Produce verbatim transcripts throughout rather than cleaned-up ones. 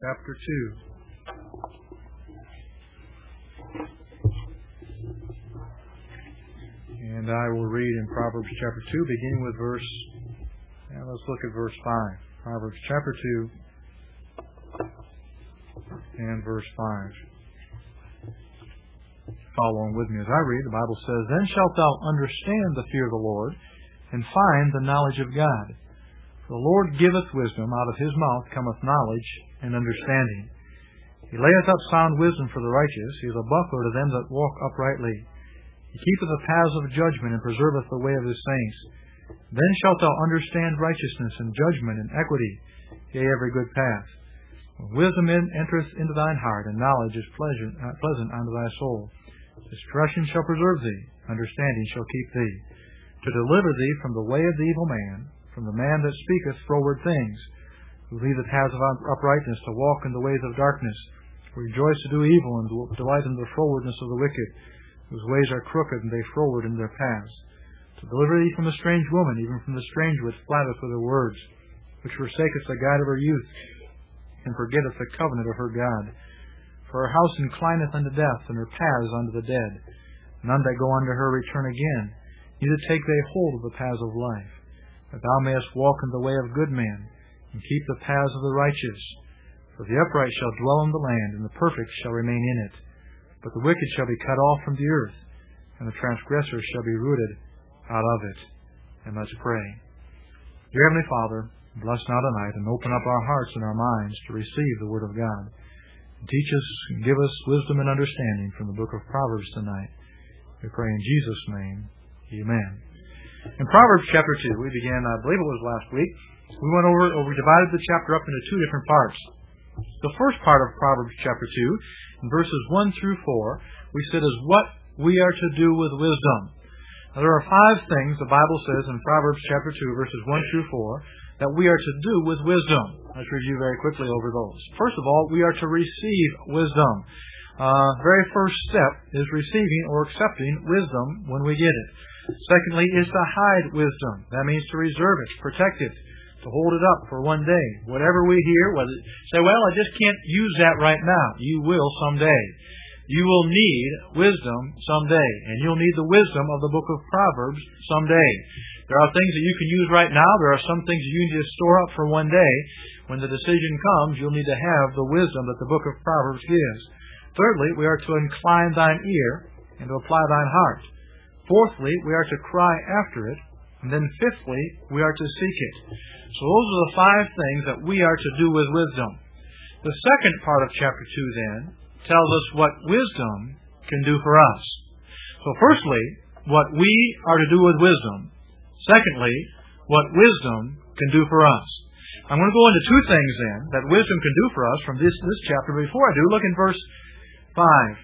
chapter two. And I will read in Proverbs chapter two, beginning with verse, and let's look at verse five. Proverbs chapter two and verse five. Follow along with me as I read. The Bible says, "Then shalt thou understand the fear of the Lord, and find the knowledge of God. For the Lord giveth wisdom, out of his mouth cometh knowledge and understanding. He layeth up sound wisdom for the righteous, he is a buckler to them that walk uprightly. He keepeth the paths of judgment, and preserveth the way of his saints. Then shalt thou understand righteousness and judgment and equity, yea, every good path. When wisdom entereth into thine heart, and knowledge is pleasant, uh, pleasant unto thy soul. Discretion shall preserve thee, understanding shall keep thee, to deliver thee from the way of the evil man, from the man that speaketh froward things, who leaveth paths of uprightness, to walk in the ways of darkness, who rejoice to do evil, and delight in the frowardness of the wicked, whose ways are crooked, and they froward in their paths. To deliver thee from a strange woman, even from the stranger which flattereth with her words, which forsaketh the guide of her youth, and forgetteth the covenant of her God. For her house inclineth unto death, and her paths unto the dead. None that go unto her return again, neither take they hold of the paths of life. That thou mayest walk in the way of good men, and keep the paths of the righteous. For the upright shall dwell in the land, and the perfect shall remain in it. But the wicked shall be cut off from the earth, and the transgressors shall be rooted out of it." And let's pray. Dear Heavenly Father, bless now tonight, and open up our hearts and our minds to receive the Word of God. And teach us and give us wisdom and understanding from the book of Proverbs tonight. We pray in Jesus' name. Amen. In Proverbs chapter two, we began, I believe it was last week, we went over, or we divided the chapter up into two different parts. The first part of Proverbs chapter two, in verses one through four, we said is what we are to do with wisdom. Now, there are five things the Bible says in Proverbs chapter two, verses one through four, that we are to do with wisdom. Let's review very quickly over those. First of all, we are to receive wisdom. Uh, very first step is receiving or accepting wisdom when we get it. Secondly, is to hide wisdom. That means to reserve it, protect it, to hold it up for one day. Whatever we hear, whether say, well, I just can't use that right now. You will someday. You will need wisdom someday, and you'll need the wisdom of the book of Proverbs someday. There are things that you can use right now. There are some things that you need to store up for one day. When the decision comes, you'll need to have the wisdom that the book of Proverbs gives. Thirdly, we are to incline thine ear and to apply thine heart. Fourthly, we are to cry after it. And then fifthly, we are to seek it. So those are the five things that we are to do with wisdom. The second part of chapter two then tells us what wisdom can do for us. So firstly, what we are to do with wisdom. Secondly, what wisdom can do for us. I'm going to go into two things then that wisdom can do for us from this, this chapter. Before I do, look in verse five.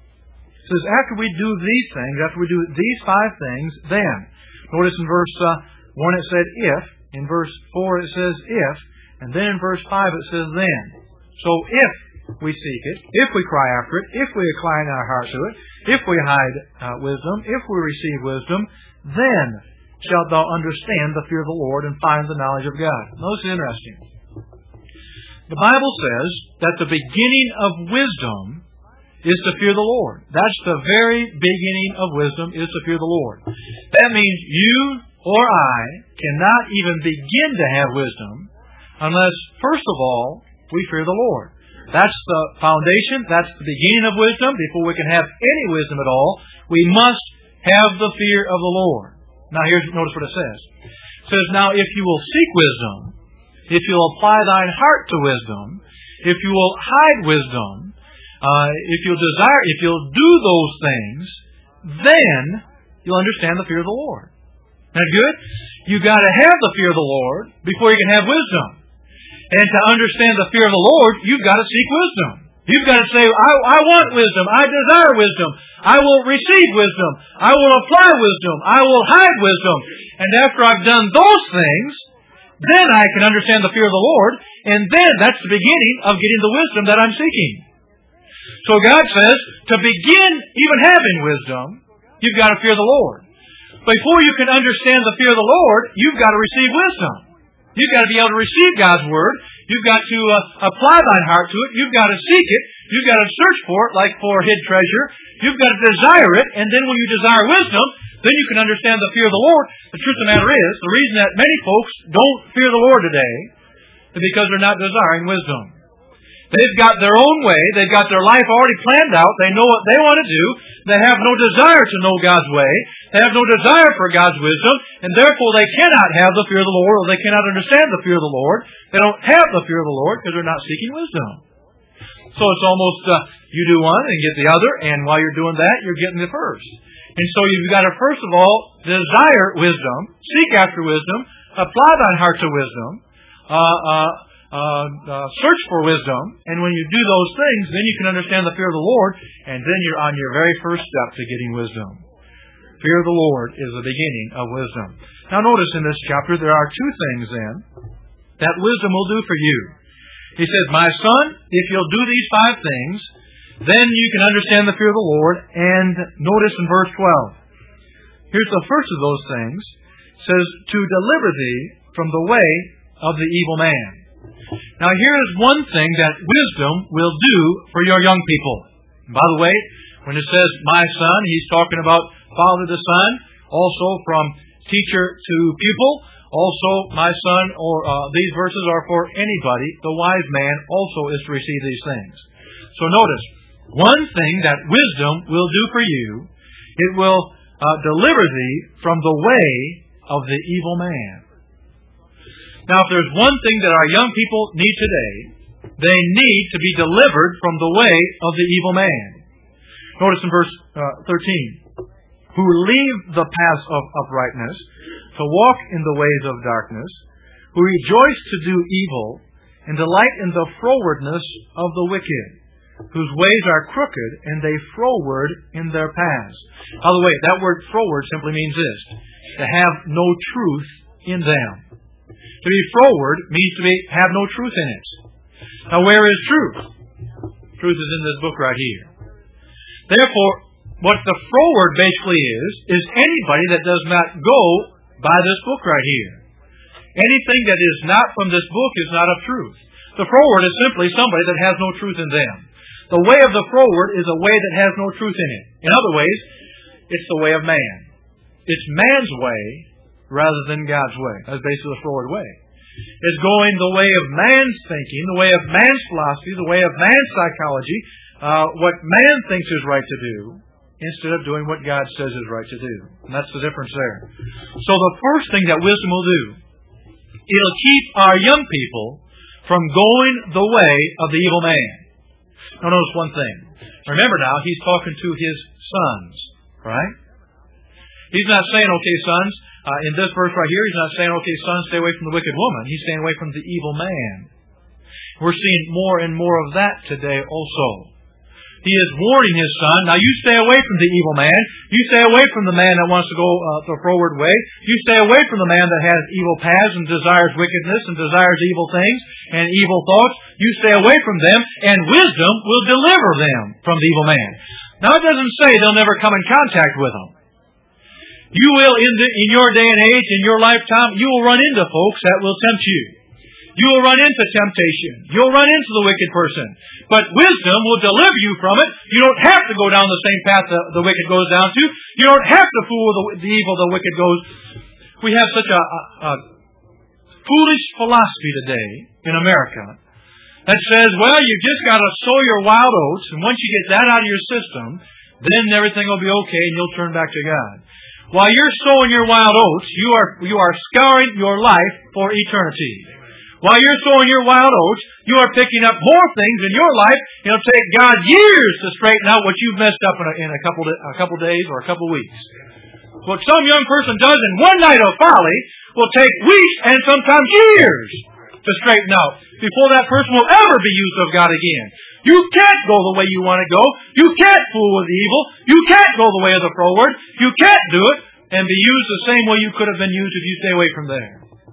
It says, after we do these things, after we do these five things, then. Notice in verse uh, one it said if. In verse four it says if. And then in verse five it says then. So if we seek it, if we cry after it, if we incline our heart to it, if we hide uh, wisdom, if we receive wisdom, then shalt thou understand the fear of the Lord and find the knowledge of God. Notice interesting. The Bible says that the beginning of wisdom is to fear the Lord. That's the very beginning of wisdom, is to fear the Lord. That means you or I cannot even begin to have wisdom unless, first of all, we fear the Lord. That's the foundation. That's the beginning of wisdom. Before we can have any wisdom at all, we must have the fear of the Lord. Now, here's notice what it says. It says, now, if you will seek wisdom, if you'll apply thine heart to wisdom, if you will hide wisdom, uh, if you'll desire, if you'll do those things, then you'll understand the fear of the Lord. Isn't that good? You've got to have the fear of the Lord before you can have wisdom. And to understand the fear of the Lord, you've got to seek wisdom. You've got to say, I, I want wisdom. I desire wisdom. I will receive wisdom. I will apply wisdom. I will hide wisdom. And after I've done those things, then I can understand the fear of the Lord. And then that's the beginning of getting the wisdom that I'm seeking. So God says, to begin even having wisdom, you've got to fear the Lord. Before you can understand the fear of the Lord, you've got to receive wisdom. You've got to be able to receive God's Word. You've got to uh, apply thine heart to it. You've got to seek it. You've got to search for it like for hid treasure. You've got to desire it. And then when you desire wisdom, then you can understand the fear of the Lord. The truth of the matter is, the reason that many folks don't fear the Lord today is because they're not desiring wisdom. They've got their own way. They've got their life already planned out. They know what they want to do. They have no desire to know God's way. They have no desire for God's wisdom. And therefore they cannot have the fear of the Lord, or they cannot understand the fear of the Lord. They don't have the fear of the Lord because they're not seeking wisdom. So it's almost uh, you do one and get the other, and while you're doing that, you're getting the first. And so you've got to first of all desire wisdom, seek after wisdom, apply thine heart to wisdom, uh, uh, uh, uh, search for wisdom, and when you do those things, then you can understand the fear of the Lord, and then you're on your very first step to getting wisdom. Fear of the Lord is the beginning of wisdom. Now notice in this chapter there are two things then that wisdom will do for you. He says, my son, if you'll do these five things, then you can understand the fear of the Lord. And notice in verse twelve, here's the first of those things. It says, to deliver thee from the way of the evil man. Now here is one thing that wisdom will do for your young people. And by the way, when it says, my son, he's talking about father to son, also from teacher to pupil. Also, my son, or uh, these verses are for anybody. The wise man also is to receive these things. So notice, one thing that wisdom will do for you, it will uh, deliver thee from the way of the evil man. Now, if there's one thing that our young people need today, they need to be delivered from the way of the evil man. Notice in verse uh, thirteen, who leave the paths of uprightness, to walk in the ways of darkness, who rejoice to do evil, and delight in the frowardness of the wicked, whose ways are crooked, and they froward in their paths. By the way, that word froward simply means this, to have no truth in them. To be froward means to be, have no truth in it. Now where is truth? Truth is in this book right here. Therefore, what the froward basically is, is anybody that does not go by this book right here. Anything that is not from this book is not of truth. The froward is simply somebody that has no truth in them. The way of the froward is a way that has no truth in it. In other ways, it's the way of man. It's man's way rather than God's way. That's basically the froward way. It's going the way of man's thinking, the way of man's philosophy, the way of man's psychology, uh, what man thinks is right to do, instead of doing what God says is right to do. And that's the difference there. So the first thing that wisdom will do, it'll keep our young people from going the way of the evil man. Now notice one thing. Remember now, he's talking to his sons, right? He's not saying, okay, sons, uh, in this verse right here, he's not saying, okay, sons, stay away from the wicked woman. He's staying away from the evil man. We're seeing more and more of that today also. He is warning his son, now you stay away from the evil man. You stay away from the man that wants to go uh, the froward way. You stay away from the man that has evil paths and desires wickedness and desires evil things and evil thoughts. You stay away from them, and wisdom will deliver them from the evil man. Now it doesn't say they'll never come in contact with them. You will, in, the, in your day and age, in your lifetime, you will run into folks that will tempt you. You will run into temptation. You'll run into the wicked person. But wisdom will deliver you from it. You don't have to go down the same path the, the wicked goes down to. You don't have to fool the, the evil the wicked goes. We have such a, a, a foolish philosophy today in America that says, well, you just got to sow your wild oats, and once you get that out of your system, then everything will be okay and you'll turn back to God. While you're sowing your wild oats, you are you are scouring your life for eternity. While you're sowing your wild oats, you are picking up more things in your life. It'll take God years to straighten out what you've messed up in a, in a couple de, a couple days or a couple weeks. What some young person does in one night of folly will take weeks and sometimes years to straighten out before that person will ever be used of God again. You can't go the way you want to go. You can't fool with evil. You can't go the way of the froward. You can't do it and be used the same way you could have been used if you stay away from there.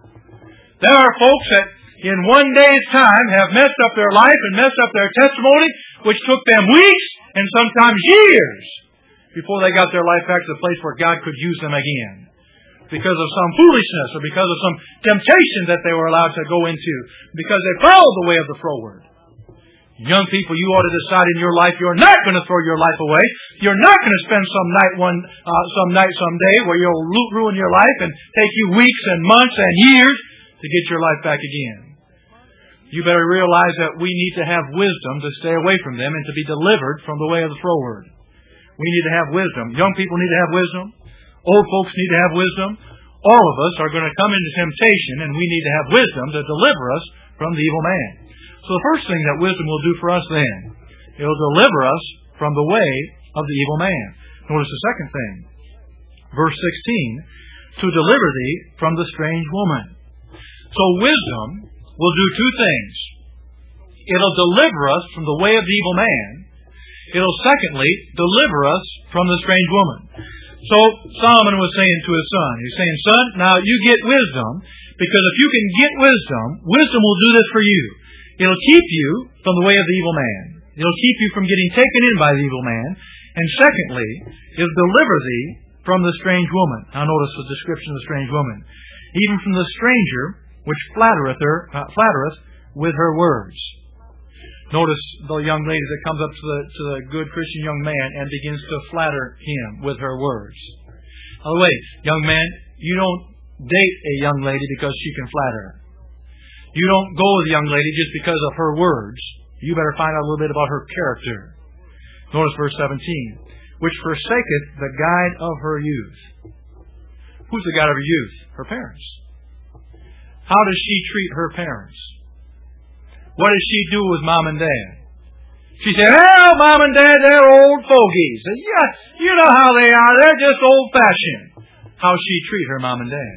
There are folks that in one day's time have messed up their life and messed up their testimony, which took them weeks and sometimes years before they got their life back to the place where God could use them again. because of some foolishness or because of some temptation that they were allowed to go into, because they followed the way of the froward. Young people, you ought to decide in your life you're not going to throw your life away. You're not going to spend some night one, uh, some night someday where you'll ruin your life and take you weeks and months and years to get your life back again. You better realize that we need to have wisdom to stay away from them and to be delivered from the way of the froward. We need to have wisdom. Young people need to have wisdom. Old folks need to have wisdom. All of us are going to come into temptation, and we need to have wisdom to deliver us from the evil man. So the first thing that wisdom will do for us then, it will deliver us from the way of the evil man. Notice the second thing. Verse sixteen, to deliver thee from the strange woman. So wisdom will do two things. It'll deliver us from the way of the evil man. It'll secondly deliver us from the strange woman. So Solomon was saying to his son, he's saying, son, now you get wisdom, because if you can get wisdom, wisdom will do this for you. It'll keep you from the way of the evil man. It'll keep you from getting taken in by the evil man. And secondly, it'll deliver thee from the strange woman. Now notice the description of the strange woman. Even from the stranger which flattereth her, uh, flattereth with her words. Notice the young lady that comes up to the, to the good Christian young man and begins to flatter him with her words. By the way, young man, you don't date a young lady because she can flatter her. You don't go with a young lady just because of her words. You better find out a little bit about her character. Notice verse seventeen. Which forsaketh the guide of her youth. Who's the guide of her youth? Her parents. How does she treat her parents? What does she do with mom and dad? She said, well, mom and dad, they're old fogies. Yeah, you know how they are. They're just old-fashioned. How she treat her mom and dad.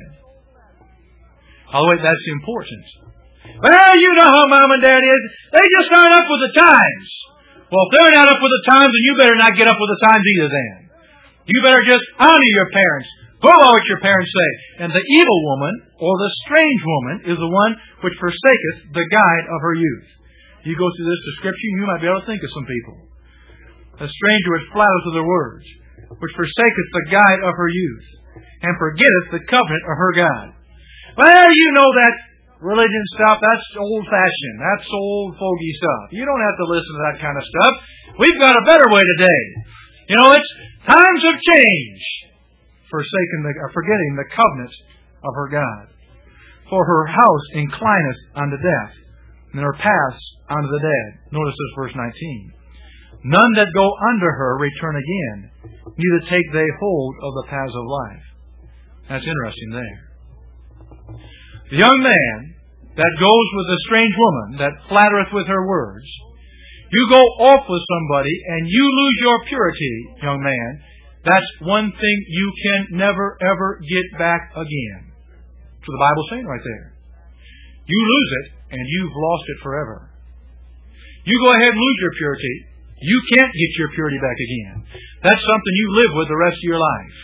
Oh, wait, that's important. Well, you know how mom and dad is. They just aren't up with the times. Well, if they're not up with the times, then you better not get up with the times either then. You better just honor your parents. Go by what your parents say. And the evil woman, or the strange woman, is the one which forsaketh the guide of her youth. You go through this description, you might be able to think of some people. A stranger which flatters with her words, which forsaketh the guide of her youth, and forgetteth the covenant of her God. Well, you know that religion stuff, that's old-fashioned. That's old fogey stuff. You don't have to listen to that kind of stuff. We've got a better way today. You know, it's times have changed. Forsaken the, or forgetting the covenant of her God. For her house inclineth unto death, and her paths unto the dead. Notice this verse nineteen. None that go under her return again, neither take they hold of the paths of life. That's interesting there. The young man that goes with the strange woman that flattereth with her words, you go off with somebody and you lose your purity, young man. That's one thing you can never, ever get back again. That's what the Bible's saying right there. You lose it, and you've lost it forever. You go ahead and lose your purity. You can't get your purity back again. That's something you live with the rest of your life.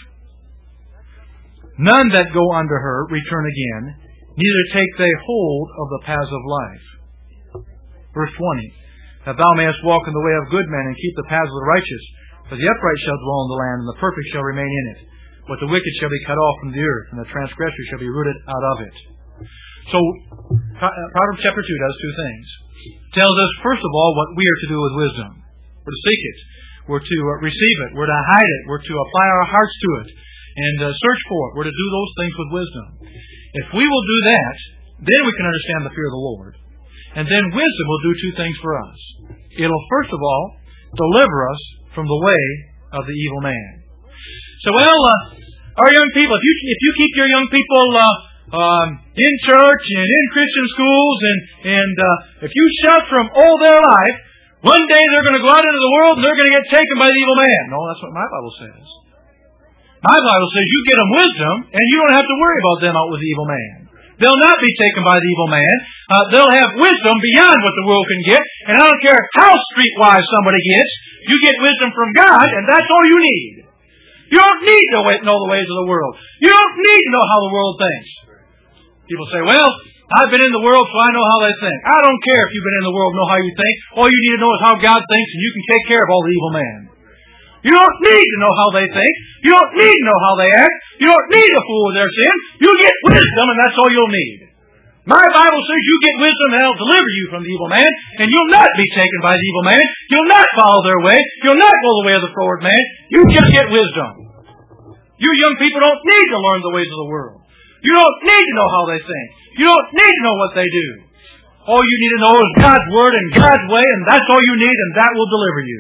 None that go under her return again, neither take they hold of the paths of life. Verse twenty. That thou mayest walk in the way of good men and keep the paths of the righteous. For the upright shall dwell in the land, and the perfect shall remain in it. But the wicked shall be cut off from the earth, and the transgressor shall be rooted out of it. So, Proverbs chapter two does two things. It tells us, first of all, what we are to do with wisdom. We're to seek it. We're to receive it. We're to hide it. We're to apply our hearts to it. And uh, search for it. We're to do those things with wisdom. If we will do that, then we can understand the fear of the Lord. And then wisdom will do two things for us. It'll, first of all, deliver us from the way of the evil man. So, well, uh, our young people, if you if you keep your young people uh, um, in church and in Christian schools, and and uh, if you shelter them all their life, one day they're going to go out into the world and they're going to get taken by the evil man. No, that's what my Bible says. My Bible says you get them wisdom, and you don't have to worry about them out with the evil man. They'll not be taken by the evil man. Uh, they'll have wisdom beyond what the world can get. And I don't care how streetwise somebody gets. You get wisdom from God, and that's all you need. You don't need to know the ways of the world. You don't need to know how the world thinks. People say, well, I've been in the world, so I know how they think. I don't care if you've been in the world and know how you think. All you need to know is how God thinks, and you can take care of all the evil man. You don't need to know how they think. You don't need to know how they act. You don't need to fool with their sin. You get wisdom, and that's all you'll need. My Bible says you get wisdom, and it'll deliver you from the evil man, and you'll not be taken by the evil man. You'll not follow their way. You'll not go the way of the froward man. You just get wisdom. You young people don't need to learn the ways of the world. You don't need to know how they think. You don't need to know what they do. All you need to know is God's Word and God's way, and that's all you need, and that will deliver you.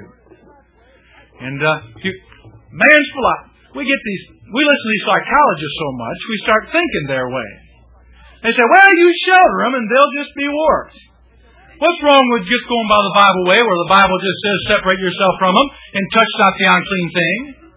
And uh, you, man's philosophy. We get these. We listen to these psychologists so much, we start thinking their way. They say, well, you shelter them and they'll just be warped. What's wrong with just going by the Bible way, where the Bible just says separate yourself from them and touch not the unclean thing?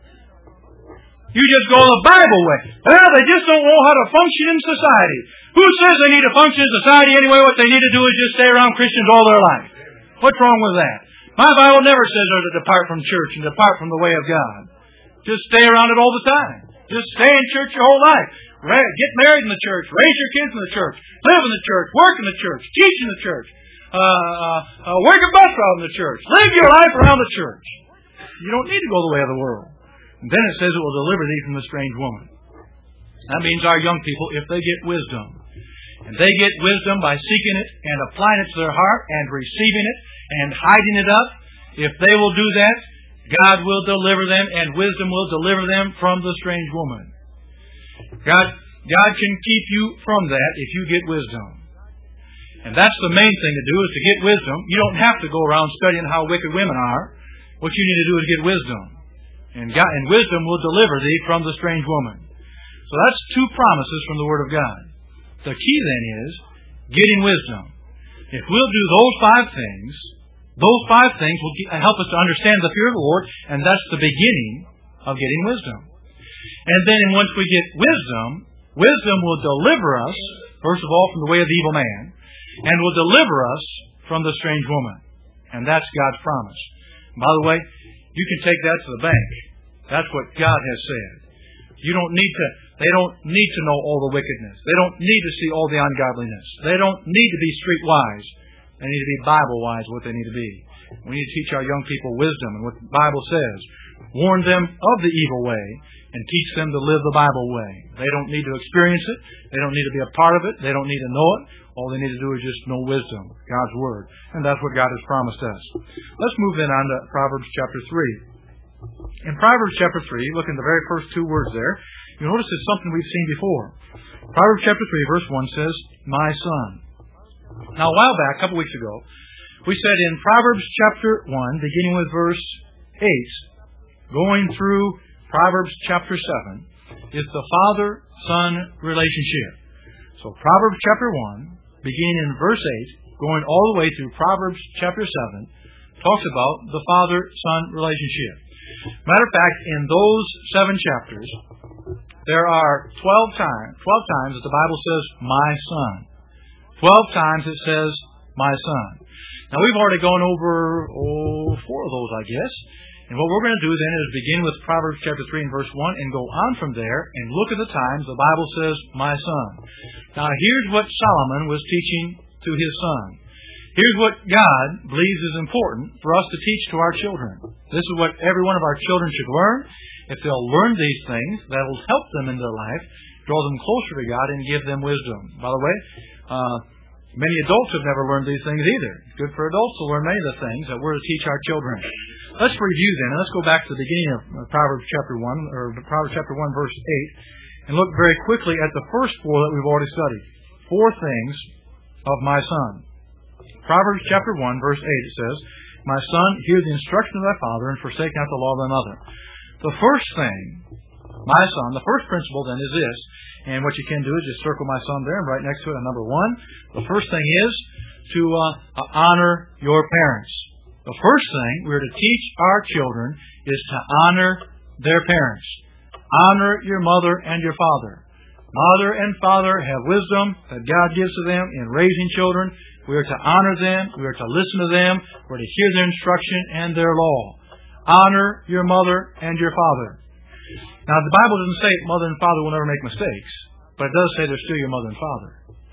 You just go the Bible way. Well, they just don't know how to function in society. Who says they need to function in society anyway? What they need to do is just stay around Christians all their life. What's wrong with that? My Bible never says they're to depart from church and depart from the way of God. Just stay around it all the time. Just stay in church your whole life. Get married in the church. Raise your kids in the church. Live in the church. Work in the church. Teach in the church. Uh, uh, uh, work a bus route in the church. Live your life around the church. You don't need to go the way of the world. And then it says it will deliver thee from the strange woman. That means our young people, if they get wisdom, and they get wisdom by seeking it and applying it to their heart and receiving it and hiding it up, if they will do that, God will deliver them, and wisdom will deliver them from the strange woman. God, God can keep you from that if you get wisdom. And that's the main thing to do, is to get wisdom. You don't have to go around studying how wicked women are. What you need to do is get wisdom. And, God, and wisdom will deliver thee from the strange woman. So that's two promises from the Word of God. The key then is getting wisdom. If we'll do those five things, those five things will help us to understand the fear of the Lord, and that's the beginning of getting wisdom. And then once we get wisdom, wisdom will deliver us, first of all, from the way of the evil man, and will deliver us from the strange woman. And that's God's promise. By the way, you can take that to the bank. That's what God has said. You don't need to, they don't need to know all the wickedness. They don't need to see all the ungodliness. They don't need to be streetwise. They need to be Bible-wise, what they need to be. We need to teach our young people wisdom and what the Bible says. Warn them of the evil way and teach them to live the Bible way. They don't need to experience it. They don't need to be a part of it. They don't need to know it. All they need to do is just know wisdom, God's Word. And that's what God has promised us. Let's move then on to Proverbs chapter three. In Proverbs chapter three, look in the very first two words there. You'll notice it's something we've seen before. Proverbs chapter three, verse one says, my son. Now, a while back, a couple weeks ago, we said in Proverbs chapter one, beginning with verse eight, going through Proverbs chapter seven, is the father-son relationship. So Proverbs chapter one, beginning in verse eight, going all the way through Proverbs chapter seven, talks about the father-son relationship. Matter of fact, in those seven chapters, there are twelve times, twelve times that the Bible says, my son. Twelve times it says, my son. Now, we've already gone over, oh, four of those, I guess. And what we're going to do then is begin with Proverbs chapter three and verse one and go on from there and look at the times the Bible says, my son. Now, here's what Solomon was teaching to his son. Here's what God believes is important for us to teach to our children. This is what every one of our children should learn. If they'll learn these things, that will help them in their life, draw them closer to God, and give them wisdom. By the way, uh, many adults have never learned these things either. It's good for adults to learn many of the things that we're to teach our children. Let's review then, and let's go back to the beginning of Proverbs chapter one, or Proverbs chapter one, verse eight, and look very quickly at the first four that we've already studied. Four things of my son. Proverbs chapter one, verse eight, it says, my son, hear the instruction of thy father, and forsake not the law of thy mother. The first thing, my son, the first principle then is this, and what you can do is just circle my son there and right next to it on number one. The first thing is to uh, honor your parents. The first thing we're to teach our children is to honor their parents. Honor your mother and your father. Mother and father have wisdom that God gives to them in raising children. We are to honor them. We are to listen to them. We're to hear their instruction and their law. Honor your mother and your father. Now, the Bible doesn't say mother and father will never make mistakes, but it does say they're still your mother and father.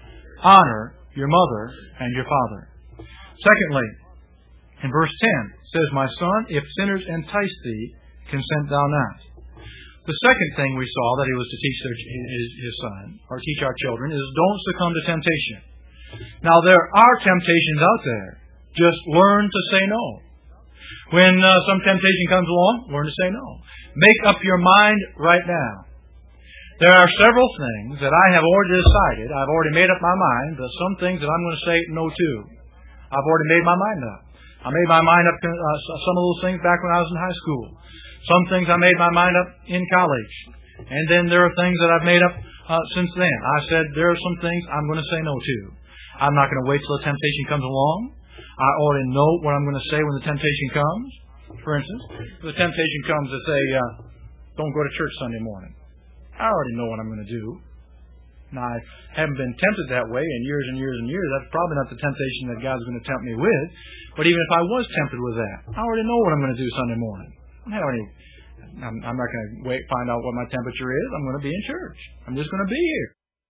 Honor your mother and your father. Secondly, in verse ten, it says, my son, if sinners entice thee, consent thou not. The second thing we saw that he was to teach their, his, his son, or teach our children, is don't succumb to temptation. Now, there are temptations out there. Just learn to say no. When uh, some temptation comes along, learn to say no. Make up your mind right now. There are several things that I have already decided. I've already made up my mind. There's some things that I'm going to say no to. I've already made my mind up. I made my mind up to uh, some of those things back when I was in high school. Some things I made my mind up in college. And then there are things that I've made up uh, since then. I said there are some things I'm going to say no to. I'm not going to wait till the temptation comes along. I already know what I'm going to say when the temptation comes. For instance, if the temptation comes to say, uh, don't go to church Sunday morning. I already know what I'm going to do. Now, I haven't been tempted that way in years and years and years. That's probably not the temptation that God's going to tempt me with. But even if I was tempted with that, I already know what I'm going to do Sunday morning. I already, I'm, I'm not going to wait find out what my temperature is. I'm going to be in church. I'm just going to be here.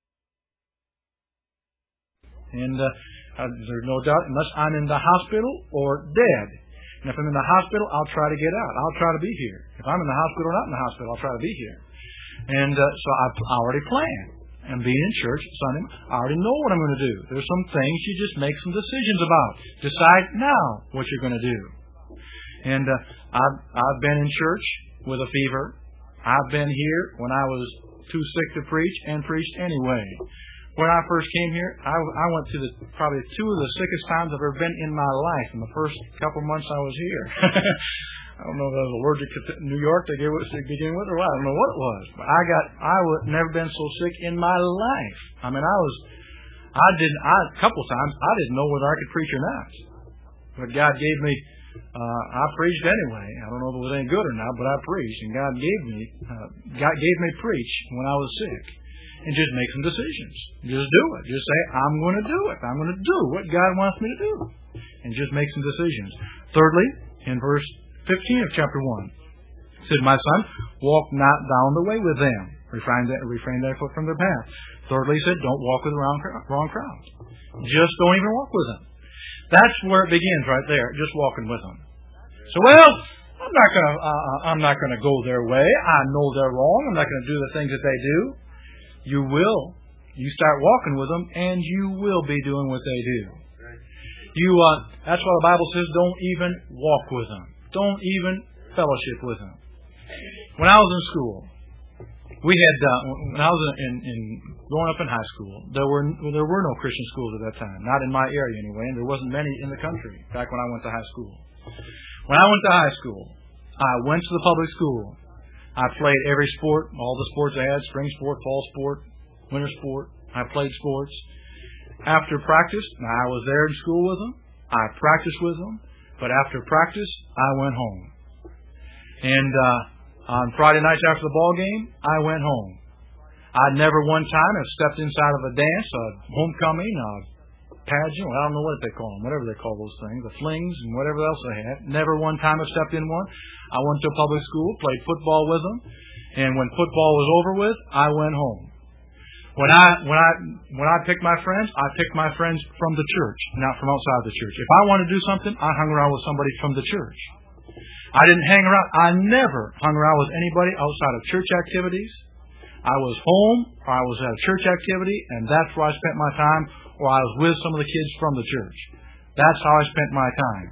And uh, uh, there's no doubt, unless I'm in the hospital or dead. And if I'm in the hospital, I'll try to get out. I'll try to be here. If I'm in the hospital or not in the hospital, I'll try to be here. And uh, so I've already planned. And being in church Sunday, I already know what I'm going to do. There's some things you just make some decisions about. Decide now what you're going to do. And uh, I've, I've been in church with a fever. I've been here when I was too sick to preach and preached anyway. When I first came here, I, I went through the, probably two of the sickest times I've ever been in my life in the first couple months I was here. I don't know if I was allergic to New York to begin with or what. I don't know what it was. But I got, I would never been so sick in my life. I mean, I was, I didn't, I, a couple times, I didn't know whether I could preach or not. But God gave me, uh, I preached anyway. I don't know if it was any good or not, but I preached. And God gave me, uh, God gave me preach when I was sick. And just make some decisions. Just do it. Just say, I'm going to do it. I'm going to do what God wants me to do. And just make some decisions. Thirdly, in verse fifteen of chapter one, it says, my son, walk not down the way with them. Refrain, that, refrain thy foot from their path. Thirdly, he said, don't walk with the wrong, wrong crowd. Just don't even walk with them. That's where it begins right there, just walking with them. So, well, I'm not going to uh, I'm not going to go their way. I know they're wrong. I'm not going to do the things that they do. You will. You start walking with them, and you will be doing what they do. You. Uh, that's why the Bible says, don't even walk with them. Don't even fellowship with them. When I was in school, we had uh, when I was in, in growing up in high school, there were there were no Christian schools at that time. Not in my area anyway, and there wasn't many in the country back when I went to high school. When I went to high school, I went to the public school. I played every sport, all the sports I had, spring sport, fall sport, winter sport. I played sports. After practice, I was there in school with them. I practiced with them. But after practice, I went home. And uh, on Friday nights after the ball game, I went home. I never one time have stepped inside of a dance, a homecoming, a pageant, I don't know what they call them, whatever they call those things, the flings and whatever else they had. Never one time have stepped in one. I went to a public school, played football with them, and when football was over with, I went home. When I when I when I picked my friends, I picked my friends from the church, not from outside the church. If I wanted to do something, I hung around with somebody from the church. I didn't hang around. I never hung around with anybody outside of church activities. I was home, or I was at a church activity, and that's where I spent my time, or I was with some of the kids from the church. That's how I spent my time.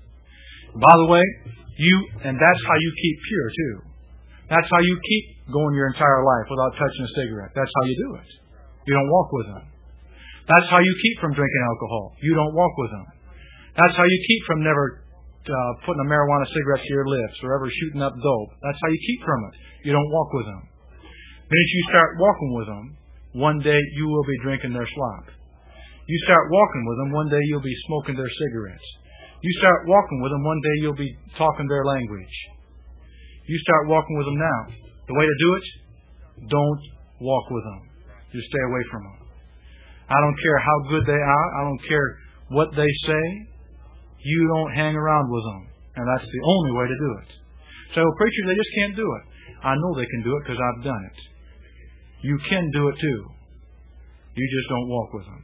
By the way, you and that's how you keep pure too. That's how you keep going your entire life without touching a cigarette. That's how you do it. You don't walk with them. That's how you keep from drinking alcohol. You don't walk with them. That's how you keep from never uh, putting a marijuana cigarette to your lips or ever shooting up dope. That's how you keep from it. You don't walk with them. Then if you start walking with them, one day you will be drinking their slop. You start walking with them, one day you'll be smoking their cigarettes. You start walking with them, one day you'll be talking their language. You start walking with them now. The way to do it, don't walk with them. Just stay away from them. I don't care how good they are. I don't care what they say. You don't hang around with them. And that's the only way to do it. So, preachers, they just can't do it. I know they can do it because I've done it. You can do it too. You just don't walk with them.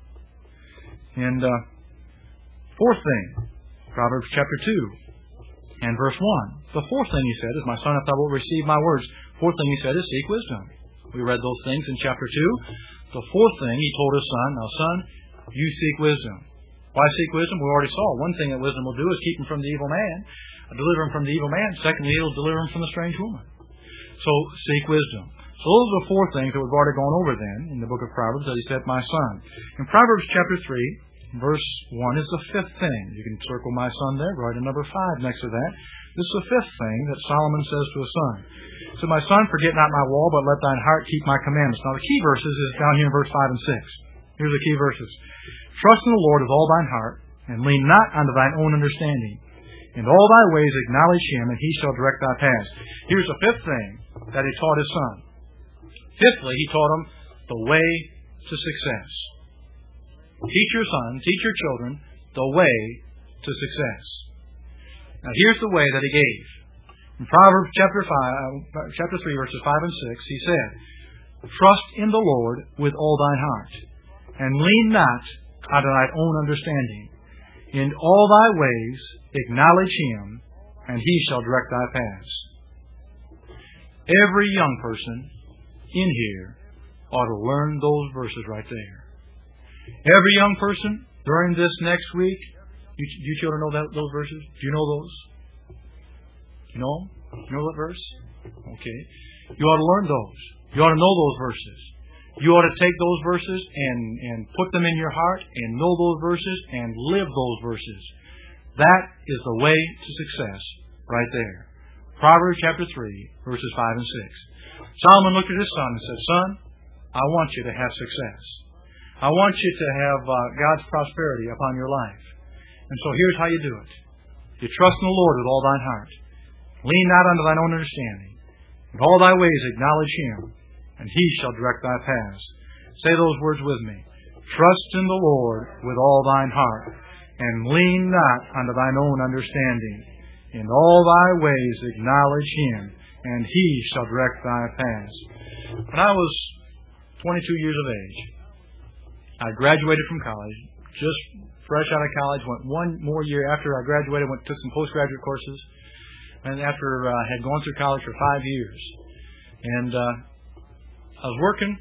And uh, fourth thing, Proverbs chapter two. And verse one. The fourth thing he said is, my son, if thou wilt receive my words. Fourth thing he said is, seek wisdom. We read those things in chapter two. The fourth thing he told his son, now son, you seek wisdom. Why seek wisdom? We already saw. One thing that wisdom will do is keep him from the evil man, deliver him from the evil man. Secondly, it'll deliver him from the strange woman. So seek wisdom. So those are the four things that we've already gone over then in the book of Proverbs that he said, my son. In Proverbs chapter three, verse one is the fifth thing. You can circle my son there, write a number five next to that. This is the fifth thing that Solomon says to his son. So my son, forget not my law, but let thine heart keep my commandments. Now the key verses is down here in verse five and six. Here's the key verses. Trust in the Lord with all thine heart, and lean not unto thine own understanding. In all thy ways acknowledge him, and he shall direct thy paths. Here's the fifth thing that he taught his son. Fifthly, he taught him the way to success. Teach your son, teach your children the way to success. Now here's the way that he gave. In Proverbs chapter five, uh, chapter three, verses five and six, he said, trust in the Lord with all thine heart, and lean not unto thine own understanding. In all thy ways acknowledge him, and he shall direct thy paths. Every young person in here ought to learn those verses right there. Every young person during this next week, you, you children know that, those verses? Do you know those? You know? You know that verse? Okay. You ought to learn those. You ought to know those verses. You ought to take those verses and, and put them in your heart and know those verses and live those verses. That is the way to success right there. Proverbs chapter three, verses five and six. Solomon looked at his son and said, son, I want you to have success. I want you to have uh, God's prosperity upon your life. And so here's how you do it. You trust in the Lord with all thine heart. Lean not unto thine own understanding. In all thy ways acknowledge him, and he shall direct thy paths. Say those words with me. Trust in the Lord with all thine heart, and lean not unto thine own understanding. In all thy ways acknowledge him, and he shall direct thy paths. When I was twenty-two years of age, I graduated from college, just fresh out of college, went one more year after I graduated, went took some postgraduate courses, and after I uh, had gone through college for five years. And uh, I was working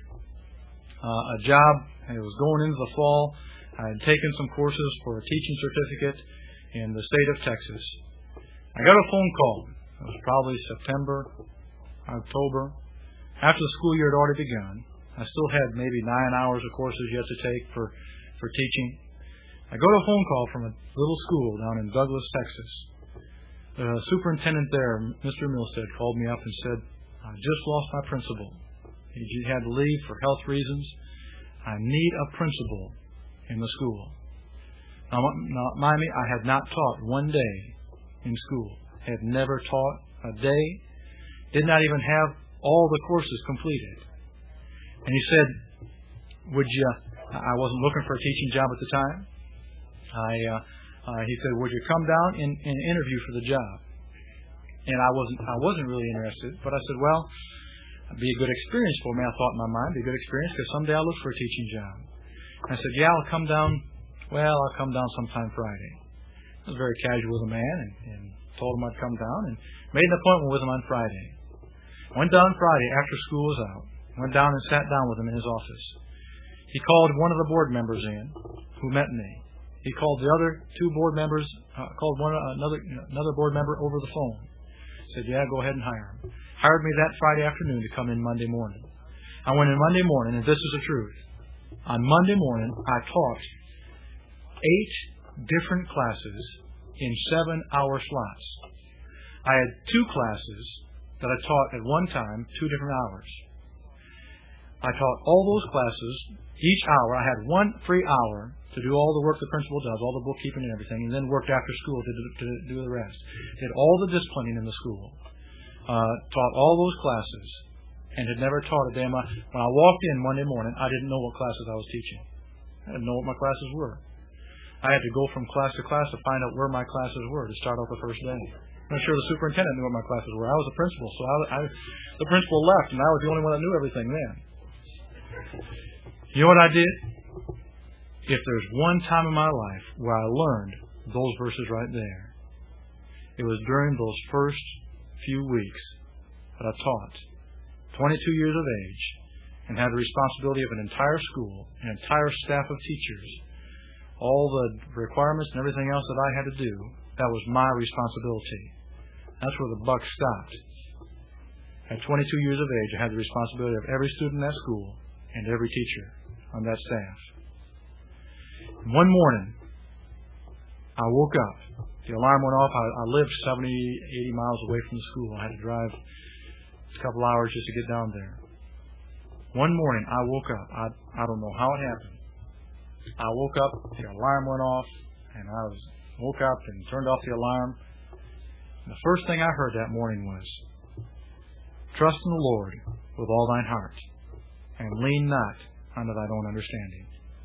uh, a job, and it was going into the fall. I had taken some courses for a teaching certificate in the state of Texas. I got a phone call. It was probably September, October. After the school year had already begun, I still had maybe nine hours of courses yet to take for, for teaching. I got a phone call from a little school down in Douglas, Texas. The superintendent there, Mister Milstead, called me up and said, I just lost my principal. He had to leave for health reasons. I need a principal in the school. Now, now mind me, I had not taught one day in school. Had never taught a day. Did not even have all the courses completed. And he said, would you, I wasn't looking for a teaching job at the time. I, uh, uh, he said, would you come down and, and interview for the job? And I wasn't, I wasn't really interested, but I said, well, it'd be a good experience for me. I thought in my mind, it'd be a good experience because someday I'll look for a teaching job. And I said, yeah, I'll come down. Well, I'll come down sometime Friday. I was very casual with the man and, and told him I'd come down and made an appointment with him on Friday. Went down Friday after school was out. Went down and sat down with him in his office. He called one of the board members in who met me. He called the other two board members, uh, called one uh, another another board member over the phone. Said, yeah, go ahead and hire him. Hired me that Friday afternoon to come in Monday morning. I went in Monday morning, and this is the truth. On Monday morning, I taught eight different classes in seven-hour slots. I had two classes that I taught at one time, two different hours. I taught all those classes. Each hour, I had one free hour to do all the work the principal does, all the bookkeeping and everything, and then worked after school to do, to do the rest. Did all the disciplining in the school. Uh, taught all those classes, and had never taught a day. My, when I walked in Monday morning, I didn't know what classes I was teaching. I didn't know what my classes were. I had to go from class to class to find out where my classes were to start out the first day. I'm not sure the superintendent knew what my classes were. I was the principal, so I, I, the principal left, and I was the only one that knew everything then. You know what I did? If there's one time in my life where I learned those verses right there, It was during those first few weeks that I taught, twenty-two years of age, and had the responsibility of an entire school, an entire staff of teachers, all the requirements and everything else that I had to do. That was my responsibility. That's where the buck stopped. At twenty-two years of age, I had the responsibility of every student in that school and every teacher on that staff. And one morning, I woke up. The alarm went off. I, I lived seventy, eighty miles away from the school. I had to drive a couple hours just to get down there. One morning, I woke up. I, I don't know how it happened. I woke up, the alarm went off, and I was woke up and turned off the alarm. And the first thing I heard that morning was, "Trust in the Lord with all thine heart, and lean not unto thine own understanding."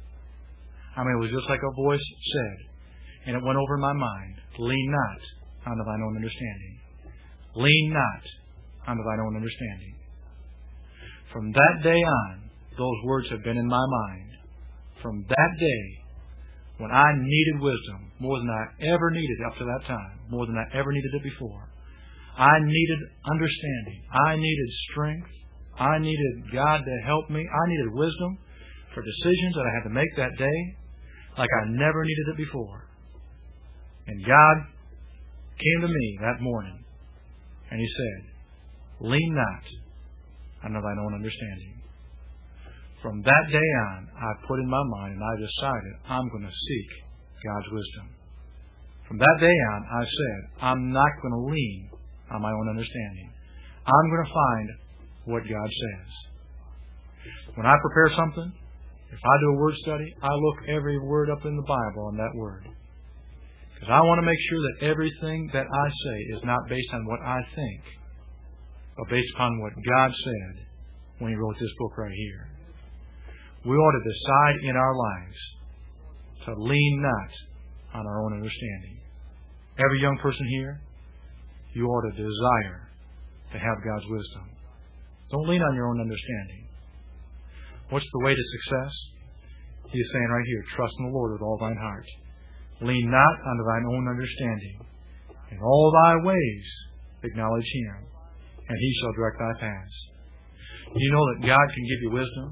I mean, it was just like a voice said, and it went over my mind, "Lean not unto thine own understanding. Lean not unto thine own understanding." From that day on, those words have been in my mind. From that day, when I needed wisdom more than I ever needed up to that time, more than I ever needed it before, I needed understanding. I needed strength. I needed God to help me. I needed wisdom for decisions that I had to make that day like I never needed it before. And God came to me that morning and He said, "Lean not unto thine own understanding." From that day on, I put in my mind and I decided I'm going to seek God's wisdom. From that day on, I said, I'm not going to lean on my own understanding. I'm going to find what God says. When I prepare something, if I do a word study, I look every word up in the Bible on that word. Because I want to make sure that everything that I say is not based on what I think, but based upon what God said when He wrote this book right here. We ought to decide in our lives to lean not on our own understanding. Every young person here, you ought to desire to have God's wisdom. Don't lean on your own understanding. What's the way to success? He is saying right here, trust in the Lord with all thine heart. Lean not unto thine own understanding. In all thy ways acknowledge Him, and He shall direct thy paths. You know that God can give you wisdom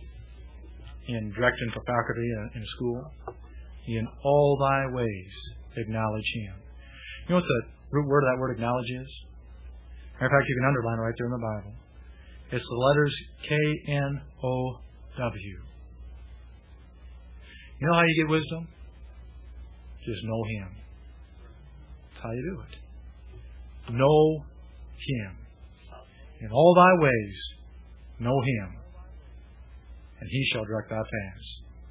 in directing for faculty in school. In all thy ways acknowledge Him. You know what the root word of that word acknowledge is? Matter of fact, you can underline right there in the Bible. It's the letters K N O W. You know how you get wisdom? Just know Him. That's how you do it. Know Him. In all thy ways, know Him, and He shall direct thy paths.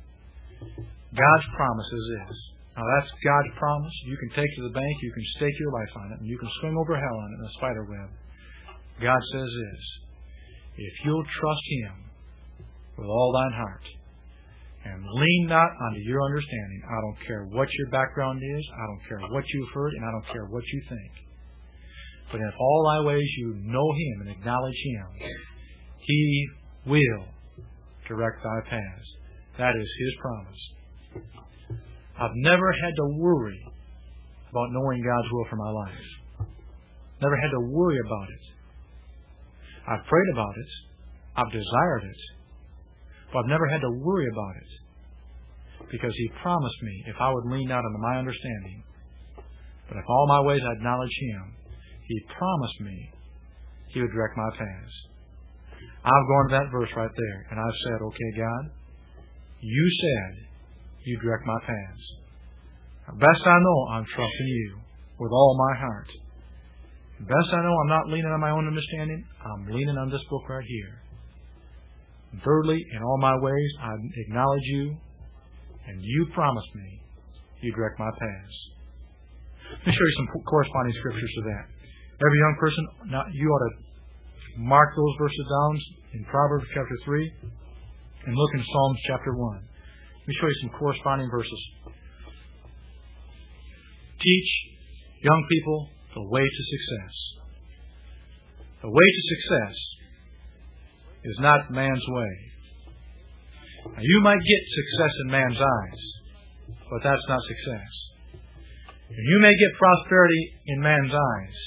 God's promise is this. Now that's God's promise. You can take to the bank, you can stake your life on it, and you can swing over hell on it in a spider web. God says this, if you'll trust Him with all thine heart, and lean not unto your understanding, I don't care what your background is, I don't care what you've heard, and I don't care what you think. But in all thy ways you know Him and acknowledge Him, He will direct thy paths. That is His promise. I've never had to worry about knowing God's will for my life. Never had to worry about it. I've prayed about it. I've desired it. But I've never had to worry about it. Because He promised me if I would lean out unto my understanding, but if all my ways I acknowledge Him, He promised me He would direct my paths. I've gone to that verse right there, and I've said, okay, God, You said You direct my paths. Best I know, I'm trusting You with all my heart. Best I know, I'm not leaning on my own understanding. I'm leaning on this book right here. And thirdly, in all my ways, I acknowledge You, and You promised me You direct my paths. Let me show you some corresponding scriptures to that. Every young person, now you ought to mark those verses down in Proverbs chapter three and look in Psalms chapter one. Let me show you some corresponding verses. Teach young people the way to success. The way to success is not man's way. Now, you might get success in man's eyes, but that's not success. You may get prosperity in man's eyes,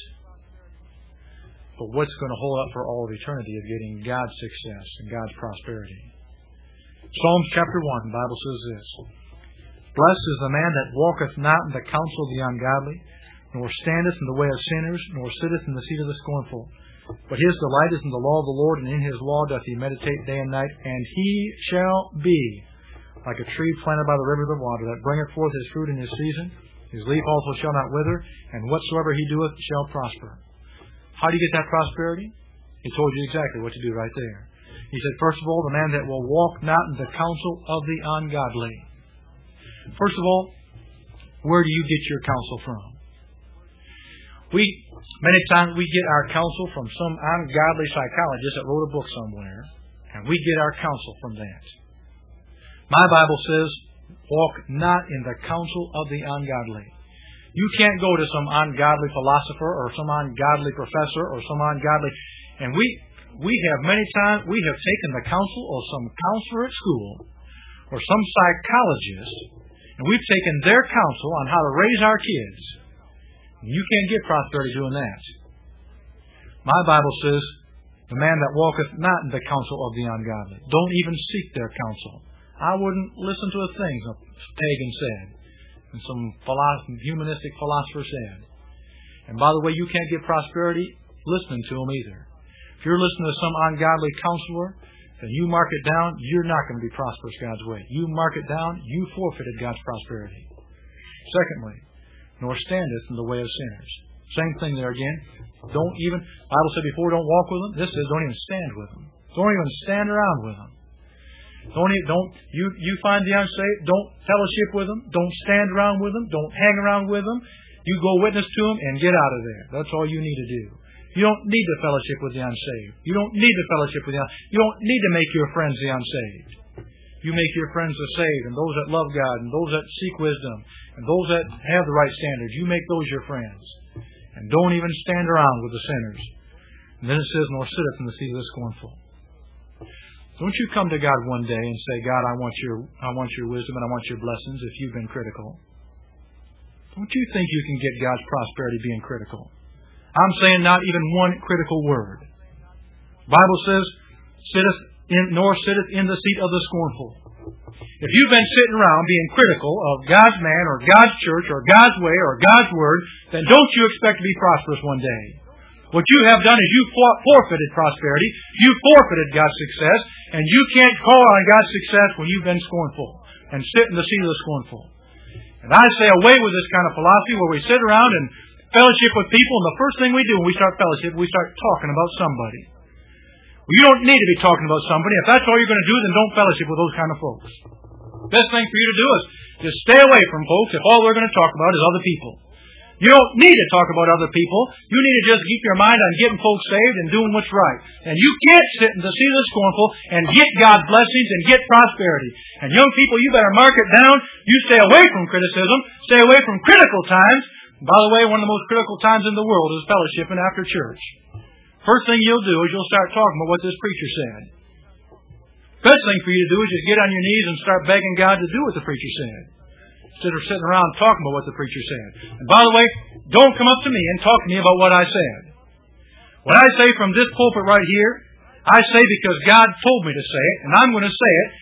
but what's going to hold up for all of eternity is getting God's success and God's prosperity. Psalms chapter one, the Bible says this: Blessed is the man that walketh not in the counsel of the ungodly, nor standeth in the way of sinners, nor sitteth in the seat of the scornful. But his delight is in the law of the Lord, and in his law doth he meditate day and night. And he shall be like a tree planted by the rivers of water, that bringeth forth his fruit in his season. His leaf also shall not wither, and whatsoever he doeth shall prosper. How do you get that prosperity? He told you exactly what to do right there. He said, first of all, the man that will walk not in the counsel of the ungodly. First of all, where do you get your counsel from? We, many times we get our counsel from some ungodly psychologist that wrote a book somewhere, and we get our counsel from that. My Bible says, walk not in the counsel of the ungodly. You can't go to some ungodly philosopher or some ungodly professor or some ungodly... And we we have many times, we have taken the counsel of some counselor at school or some psychologist, and we've taken their counsel on how to raise our kids. You can't get prosperity doing that. My Bible says, the man that walketh not in the counsel of the ungodly. Don't even seek their counsel. I wouldn't listen to a thing a pagan said and some philosoph- humanistic philosopher said. And by the way, you can't get prosperity listening to them either. If you're listening to some ungodly counselor, then you mark it down, you're not going to be prosperous God's way. You mark it down, you forfeited God's prosperity. Secondly, nor standeth in the way of sinners. Same thing there again. Don't even, the Bible said before, don't walk with them. This says don't even stand with them. Don't even stand around with them. Don't, don't you, you find the unsaved, don't fellowship with them. Don't stand around with them. Don't hang around with them. You go witness to them and get out of there. That's all you need to do. You don't need to fellowship with the unsaved. You don't need to fellowship with the unsaved. You don't need to make your friends the unsaved. You make your friends the saved, and those that love God, and those that seek wisdom, and those that have the right standards. You make those your friends. And don't even stand around with the sinners. And then it says, nor sitteth in the seat of the scornful. Don't you come to God one day and say, God, I want your I want your wisdom and I want your blessings if you've been critical. Don't you think you can get God's prosperity being critical? I'm saying not even one critical word. The Bible says, sitteth in, nor sitteth in the seat of the scornful. If you've been sitting around being critical of God's man or God's church or God's way or God's word, then don't you expect to be prosperous one day. What you have done is you forfeited prosperity, you forfeited God's success, and you can't call on God's success when you've been scornful and sit in the seat of the scornful. And I say away with this kind of philosophy where we sit around and fellowship with people, and the first thing we do when we start fellowship, we start talking about somebody. Well, you don't need to be talking about somebody. If that's all you're going to do, then don't fellowship with those kind of folks. Best thing for you to do is just stay away from folks if all we're going to talk about is other people. You don't need to talk about other people. You need to just keep your mind on getting folks saved and doing what's right. And you can't sit in the seat of the scornful and get God's blessings and get prosperity. And young people, you better mark it down. You stay away from criticism. Stay away from critical times. By the way, one of the most critical times in the world is fellowshipping after church. First thing you'll do is you'll start talking about what this preacher said. Best thing for you to do is just get on your knees and start begging God to do what the preacher said, instead of sitting around talking about what the preacher said. And by the way, don't come up to me and talk to me about what I said. What I say from this pulpit right here, I say because God told me to say it, and I'm going to say it.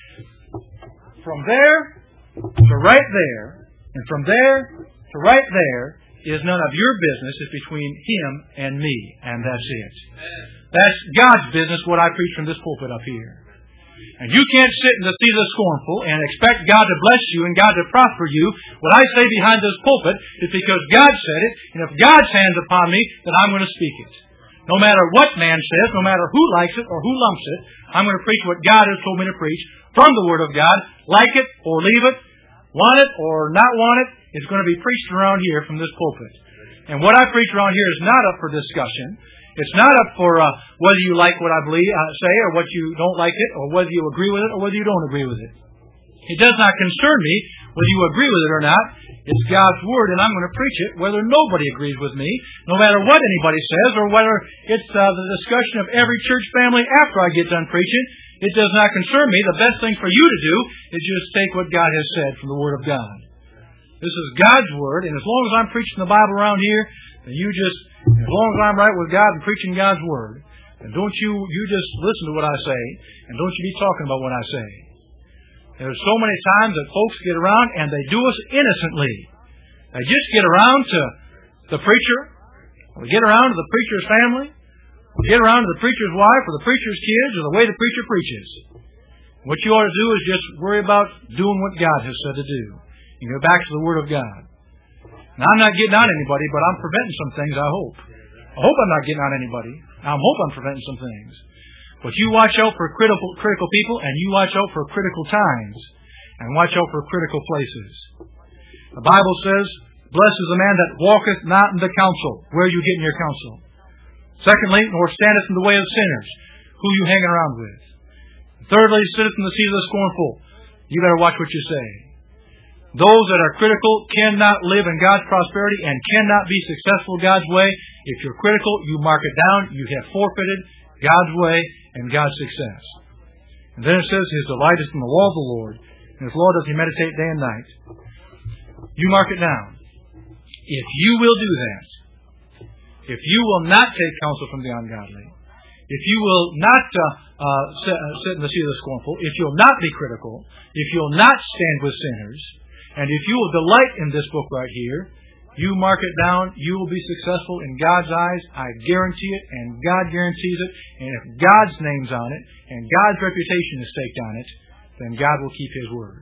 From there to right there, and from there to right there, is none of your business. It's between Him and me, and that's it. That's God's business, what I preach from this pulpit up here. And you can't sit in the seat of the scornful and expect God to bless you and God to prosper you. What I say behind this pulpit is because God said it, and if God's hand's upon me, then I'm going to speak it. No matter what man says, no matter who likes it or who lumps it, I'm going to preach what God has told me to preach from the Word of God. Like it or leave it, want it or not want it, it's going to be preached around here from this pulpit. And what I preach around here is not up for discussion. It's not up for uh, whether you like what I believe, uh, say, or what you don't like it, or whether you agree with it, or whether you don't agree with it. It does not concern me whether you agree with it or not. It's God's Word, and I'm going to preach it whether nobody agrees with me, no matter what anybody says, or whether it's uh, the discussion of every church family after I get done preaching. It does not concern me. The best thing for you to do is just take what God has said from the Word of God. This is God's Word, and as long as I'm preaching the Bible around here, then you just, as long as I'm right with God and preaching God's Word, then don't you, you just listen to what I say, and don't you be talking about what I say. There's so many times that folks get around and they do us innocently. They just get around to the preacher, or they get around to the preacher's family, or get around to the preacher's wife, or the preacher's kids, or the way the preacher preaches. What you ought to do is just worry about doing what God has said to do. You go back to the Word of God. Now, I'm not getting on anybody, but I'm preventing some things, I hope. I hope I'm not getting on anybody. I hope I'm preventing some things. But you watch out for critical, critical people, and you watch out for critical times, and watch out for critical places. The Bible says, blessed is the man that walketh not in the counsel. Where are you getting your counsel? Secondly, nor standeth in the way of sinners. Who you hanging around with? Thirdly, sitteth in the seat of the scornful. You better watch what you say. Those that are critical cannot live in God's prosperity and cannot be successful God's way. If you're critical, you mark it down. You have forfeited God's way and God's success. And then it says, His delight is in the law of the Lord, and His law does He meditate day and night. You mark it down. If you will do that, if you will not take counsel from the ungodly, if you will not uh, uh, sit, uh, sit in the seat of the scornful, if you'll not be critical, if you'll not stand with sinners, and if you will delight in this book right here, you mark it down, you will be successful in God's eyes. I guarantee it, and God guarantees it. And if God's name's on it, and God's reputation is staked on it, then God will keep His word.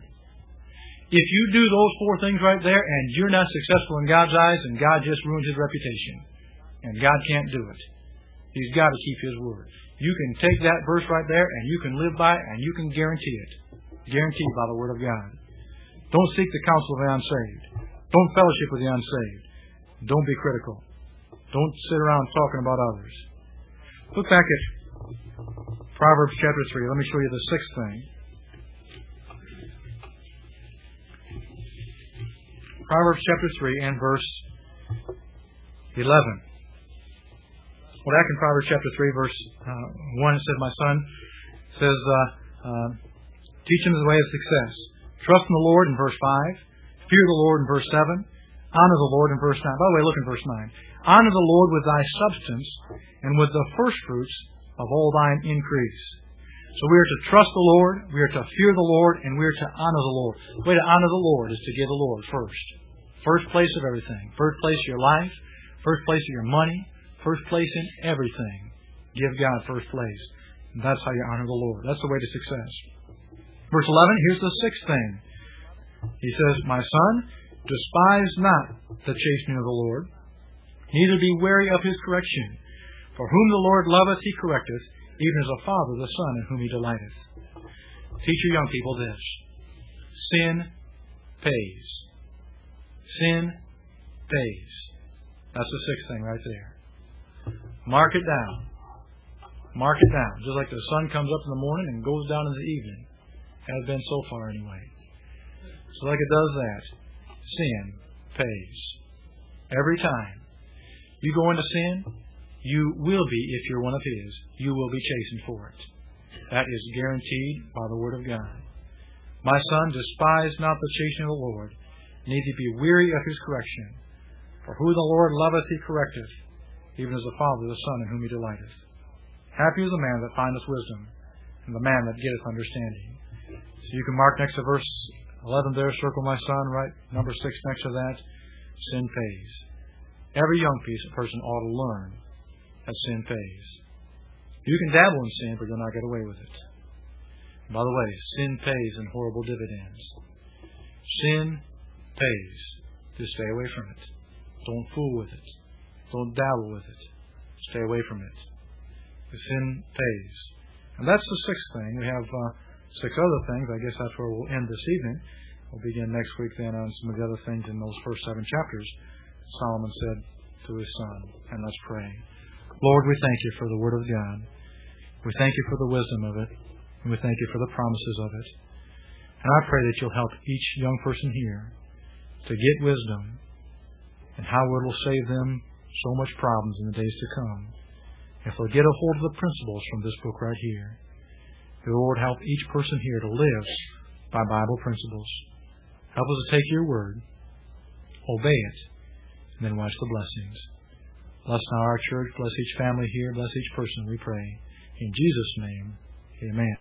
If you do those four things right there, and you're not successful in God's eyes, then God just ruins His reputation. And God can't do it. He's got to keep His word. You can take that verse right there, and you can live by it, and you can guarantee it. Guaranteed by the Word of God. Don't seek the counsel of the unsaved. Don't fellowship with the unsaved. Don't be critical. Don't sit around talking about others. Look back at Proverbs chapter three. Let me show you the sixth thing. Proverbs chapter three and verse eleven. Well, back in Proverbs chapter three, verse uh, one, it said, My son, it says, uh, uh, teach him the way of success. Trust in the Lord in verse five. Fear the Lord in verse seven. Honor the Lord in verse nine. By the way, look in verse nine. Honor the Lord with thy substance and with the firstfruits of all thine increase. So we are to trust the Lord, we are to fear the Lord, and we are to honor the Lord. The way to honor the Lord is to give the Lord first. First place of everything. First place of your life. First place of your money. First place in everything. Give God first place. And that's how you honor the Lord. That's the way to success. Verse eleven, here's the sixth thing. He says, My son, despise not the chastening of the Lord, neither be weary of His correction. For whom the Lord loveth, He correcteth, even as a father the son in whom He delighteth. Teach your young people this. Sin pays. Sin pays. That's the sixth thing right there. Mark it down. Mark it down. Just like the sun comes up in the morning and goes down in the evening. Has been so far anyway. So like it does that, sin pays. Every time you go into sin, you will be, if you're one of His, you will be chastened for it. That is guaranteed by the Word of God. My son, despise not the chastening of the Lord, neither be weary of His correction. For who the Lord loveth, He correcteth, even as the father the son in whom He delighteth. Happy is the man that findeth wisdom, and the man that getteth understanding. So you can mark next to verse eleven there, circle my son, right? Number six next to that. Sin pays. Every young piece a person ought to learn that sin pays. You can dabble in sin, but you'll not get away with it. By the way, sin pays in horrible dividends. Sin pays. Just stay away from it. Don't fool with it. Don't dabble with it. Stay away from it. The sin pays. And that's the sixth thing. We have uh, six other things. I guess that's where we'll end this evening. We'll begin next week then on some of the other things in those first seven chapters. Solomon said to his son. And let's pray. Lord, we thank You for the Word of God. We thank You for the wisdom of it. And we thank You for the promises of it. And I pray that You'll help each young person here to get wisdom and how it will save them so much problems in the days to come. If they'll get a hold of the principles from this book right here, the Lord help each person here to live by Bible principles. Help us to take Your Word obey it, and then watch the blessings. Bless now our church, bless each family here, bless each person, we pray. In Jesus' name, amen.